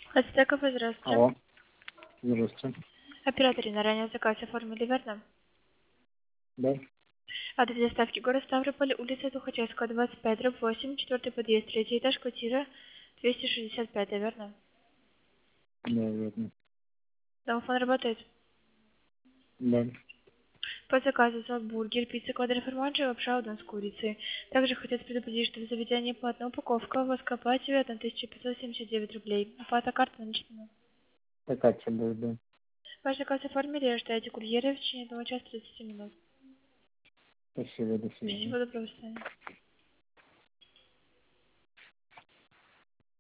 Ацтеков, здравствуйте. Алло, здравствуйте. Операторы на ранее заказ оформили, верно? Да, Адрес доставки город Ставрополь, улица Тухачевская, 25, дробь 8, четвертый подъезд, третий этаж, квартира 265, верно? да, верно. Домофон работает. Да, По заказу сок, бургер, пицца, квадроформаджи, лапша, удон с курицей. Также хотят предупредить, что в заведении платная упаковка, воскоплативая 1579 рублей. Оплата карты наличными. такая тебе будет, да. Ваш заказ оформили, ожидаете курьера в течение 1 часа 30 минут. Спасибо, до свидания. Всего доброго, до свидания.